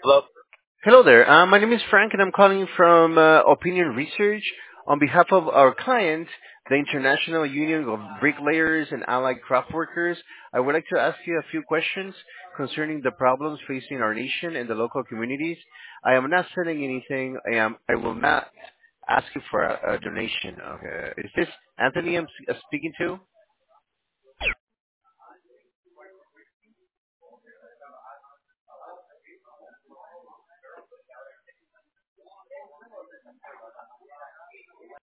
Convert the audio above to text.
Hello. Hello there. My name is Frank, and I'm calling from Opinion Research on behalf of our client, the International Union of Bricklayers and Allied Craft Workers. I would like to ask you a few questions concerning the problems facing our nation and the local communities. I am not selling anything. I will not ask you for a donation. Okay. Is this Anthony I'm speaking to?